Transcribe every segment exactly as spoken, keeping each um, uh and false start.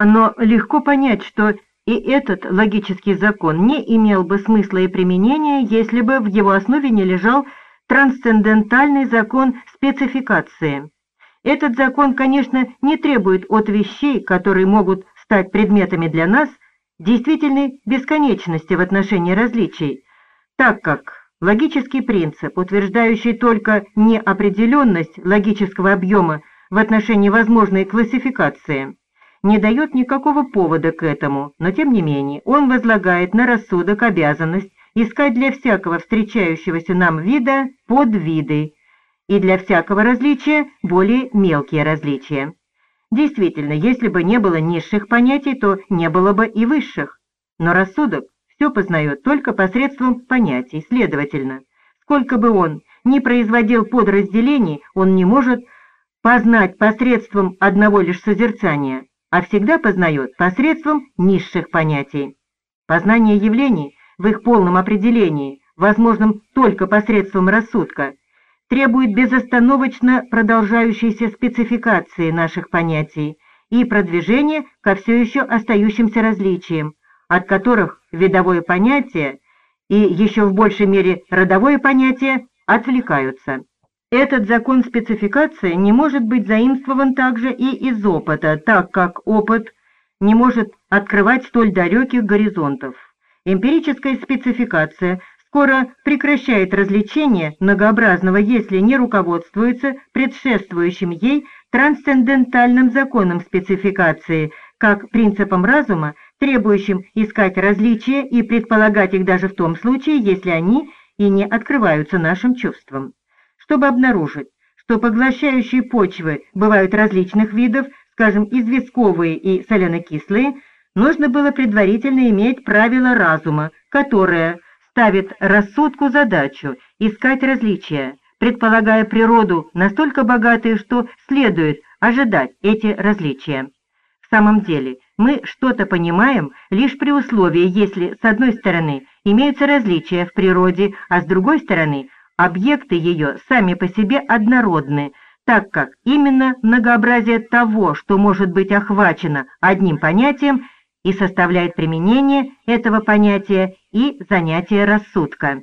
Но легко понять, что и этот логический закон не имел бы смысла и применения, если бы в его основе не лежал трансцендентальный закон спецификации. Этот закон, конечно, не требует от вещей, которые могут стать предметами для нас, действительной бесконечности в отношении различий, так как логический принцип, утверждающий только неопределенность логического объема в отношении возможной классификации, не дает никакого повода к этому, но тем не менее он возлагает на рассудок обязанность искать для всякого встречающегося нам вида подвиды и для всякого различия более мелкие различия. Действительно, если бы не было низших понятий, то не было бы и высших, но рассудок все познает только посредством понятий, следовательно, сколько бы он ни производил подразделений, он не может познать посредством одного лишь созерцания, а всегда познает посредством низших понятий. Познание явлений в их полном определении, возможном только посредством рассудка, требует безостановочно продолжающейся спецификации наших понятий и продвижения ко все еще остающимся различиям, от которых видовое понятие и еще в большей мере родовое понятие отвлекаются. Этот закон спецификации не может быть заимствован также и из опыта, так как опыт не может открывать столь далеких горизонтов. Эмпирическая спецификация скоро прекращает развлечение многообразного, если не руководствуется предшествующим ей трансцендентальным законом спецификации, как принципом разума, требующим искать различия и предполагать их даже в том случае, если они и не открываются нашим чувствам. Чтобы обнаружить, что поглощающие почвы бывают различных видов, скажем, известковые и соленокислые, нужно было предварительно иметь правило разума, которое ставит рассудку задачу искать различия, предполагая природу настолько богатой, что следует ожидать эти различия. В самом деле, мы что-то понимаем лишь при условии, если с одной стороны имеются различия в природе, а с другой стороны объекты ее сами по себе однородны, так как именно многообразие того, что может быть охвачено одним понятием, и составляет применение этого понятия и занятие рассудка.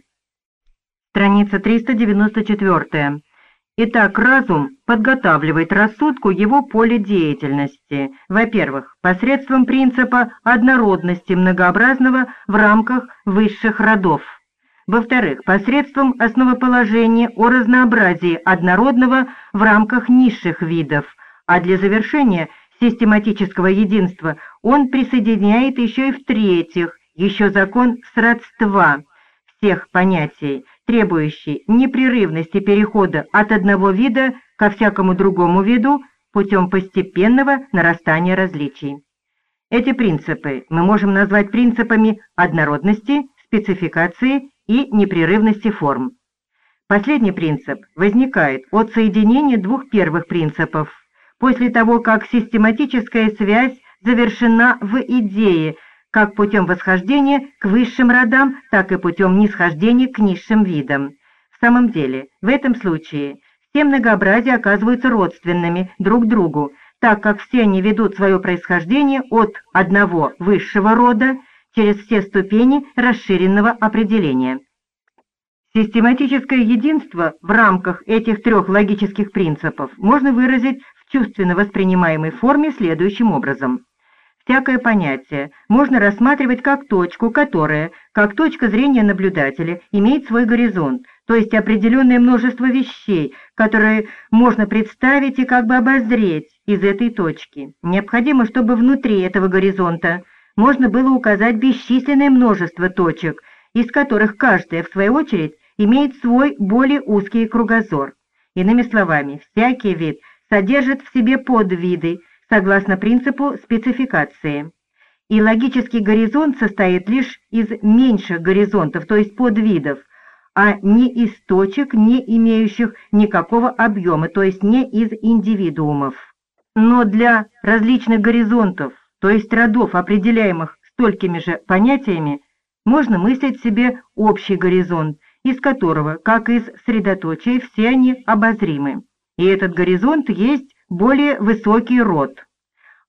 Страница триста девяносто четыре. Итак, разум подготавливает рассудку его поле деятельности, во-первых, посредством принципа однородности многообразного в рамках высших родов, во-вторых, посредством основоположения о разнообразии однородного в рамках низших видов, а для завершения систематического единства он присоединяет еще и в-третьих, еще закон сродства всех понятий, требующий непрерывности перехода от одного вида ко всякому другому виду путем постепенного нарастания различий. Эти принципы мы можем назвать принципами однородности, спецификации и непрерывности форм. Последний принцип возникает от соединения двух первых принципов, после того, как систематическая связь завершена в идее, как путем восхождения к высшим родам, так и путем нисхождения к низшим видам. В самом деле, в этом случае все многообразия оказываются родственными друг другу, так как все они ведут свое происхождение от одного высшего рода через все ступени расширенного определения. Систематическое единство в рамках этих трех логических принципов можно выразить в чувственно воспринимаемой форме следующим образом. Всякое понятие можно рассматривать как точку, которая, как точка зрения наблюдателя, имеет свой горизонт, то есть определенное множество вещей, которые можно представить и как бы обозреть из этой точки. Необходимо, чтобы внутри этого горизонта можно было указать бесчисленное множество точек, из которых каждая, в свою очередь, имеет свой более узкий кругозор. Иными словами, всякий вид содержит в себе подвиды, согласно принципу спецификации. И логический горизонт состоит лишь из меньших горизонтов, то есть подвидов, а не из точек, не имеющих никакого объема, то есть не из индивидуумов. Но для различных горизонтов, то есть родов, определяемых столькими же понятиями, можно мыслить себе общий горизонт, из которого, как из средоточия, все они обозримы. И этот горизонт есть более высокий род.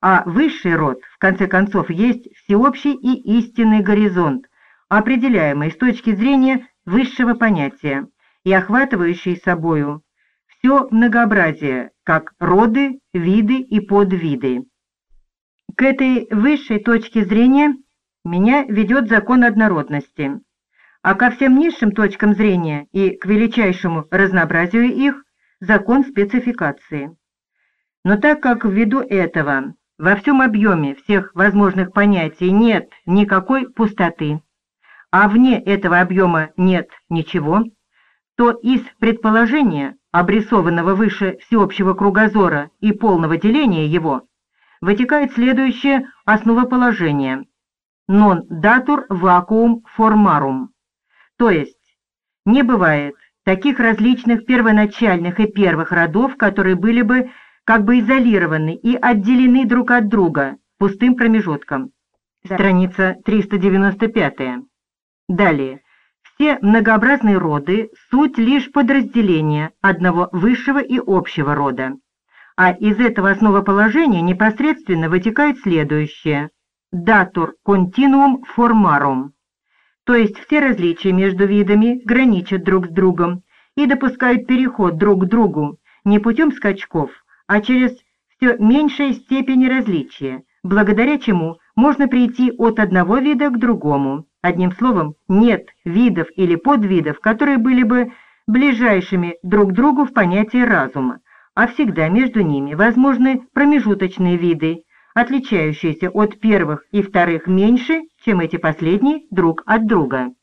а высший род, в конце концов, есть всеобщий и истинный горизонт, определяемый с точки зрения высшего понятия и охватывающий собою все многообразие, как роды, виды и подвиды. К этой высшей точке зрения меня ведет закон однородности, а ко всем низшим точкам зрения и к величайшему разнообразию их закон спецификации. Но так как ввиду этого во всем объеме всех возможных понятий нет никакой пустоты, а вне этого объема нет ничего, то из предположения, обрисованного выше всеобщего кругозора и полного деления его, вытекает следующее основоположение «non datur vacuum formarum», то есть не бывает таких различных первоначальных и первых родов, которые были бы как бы изолированы и отделены друг от друга пустым промежутком. Страница триста девяносто пять. Далее. Все многообразные роды – суть лишь подразделения одного высшего и общего рода. А из этого основоположения непосредственно вытекает следующее – datur continuum formarum, то есть все различия между видами граничат друг с другом и допускают переход друг к другу не путем скачков, а через все меньшие степени различия, благодаря чему можно прийти от одного вида к другому. Одним словом, нет видов или подвидов, которые были бы ближайшими друг к другу в понятии разума, а всегда между ними возможны промежуточные виды, отличающиеся от первых и вторых меньше, чем эти последние друг от друга.